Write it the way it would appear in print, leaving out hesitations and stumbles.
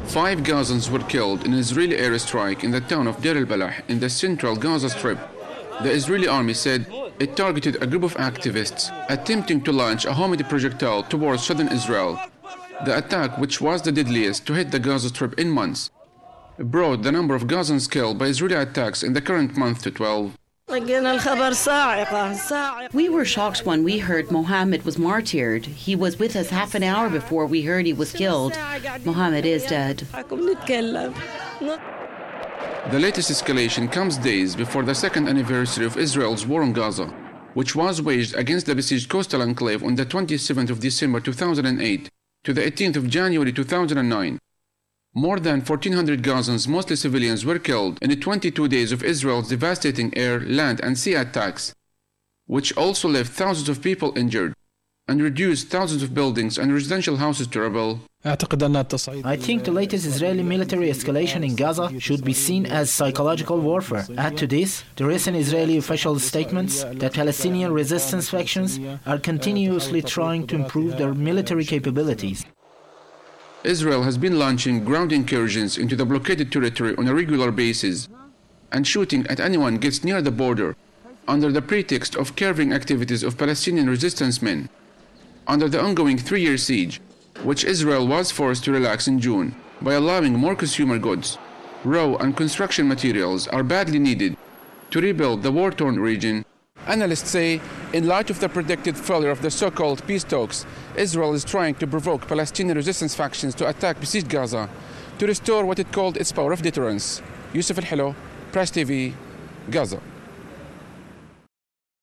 5 Gazans were killed in an Israeli airstrike in the town of Deir al-Balah in the central Gaza Strip. The Israeli army said it targeted a group of activists attempting to launch a homemade projectile towards southern Israel. The attack, which was the deadliest to hit the Gaza Strip in months, brought the number of Gazans killed by Israeli attacks in the current month to 12. We were shocked when we heard Mohammed was martyred. He was with us half an hour before we heard he was killed. Mohammed is dead. The latest escalation comes days before the second anniversary of Israel's war on Gaza, which was waged against the besieged coastal enclave on the 27th of December 2008 to the 18th of January 2009. More than 1,400 Gazans, mostly civilians, were killed in the 22 days of Israel's devastating air, land, and sea attacks, which also left thousands of people injured and reduced thousands of buildings and residential houses to rubble. I think the latest Israeli military escalation in Gaza should be seen as psychological warfare. Add to this the recent Israeli official statements that Palestinian resistance factions are continuously trying to improve their military capabilities. Israel has been launching ground incursions into the blockaded territory on a regular basis and shooting at anyone gets near the border under the pretext of curbing activities of Palestinian resistance men. Under the ongoing 3-year siege, which Israel was forced to relax in June by allowing more consumer goods, raw and construction materials are badly needed to rebuild the war-torn region. Analysts say, in light of the predicted failure of the so-called peace talks, Israel is trying to provoke Palestinian resistance factions to attack besieged Gaza to restore what it called its power of deterrence. Yusuf Al-Hilo, Press TV, Gaza.